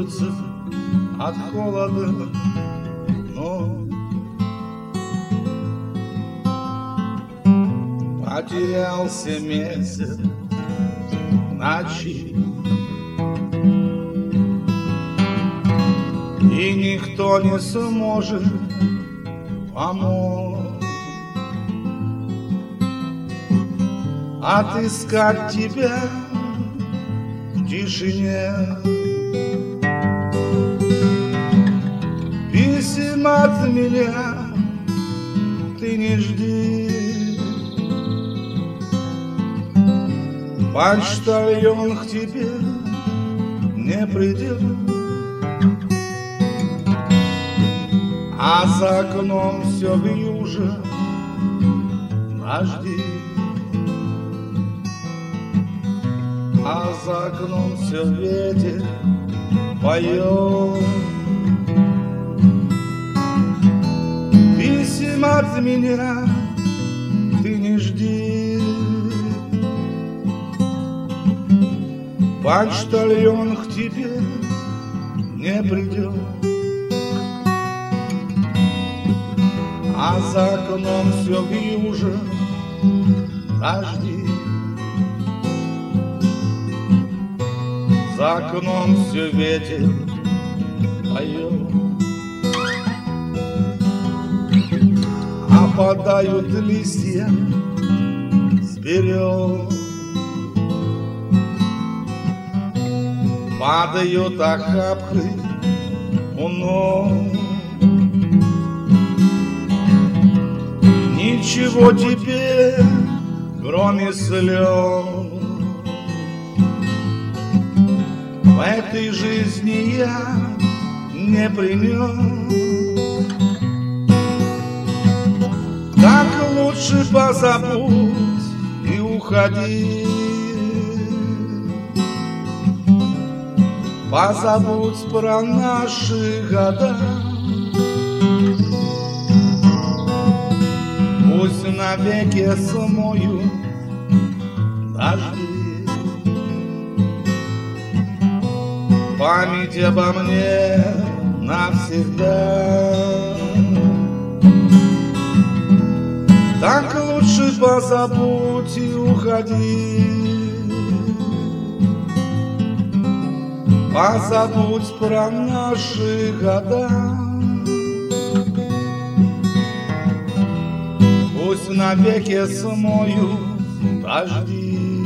бьются от холода ног. Потерялся месяц ночи, и никто не сможет помочь отыскать тебя в тишине. Писем от меня ты не жди, почтальон к тебе не придет, а за окном все вьюжа дожди, а за окном все ветер поет. Писем от меня ты не жди, почтальон к тебе не придет, а за окном все вьюжа дожди, за окном все ветер поет. Опадают листья с берез, падают охапкой у ног. Ничего теперь, кроме слез, в этой жизни я не принес. Так лучше позабудь и уходи, позабудь про наши года. Пусть навеки смою дожди память обо мне навсегда. Так лучше позабудь и уходи, позабудь про наши года. Пусть навеки смою дожди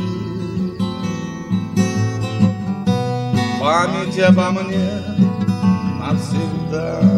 память обо мне навсегда.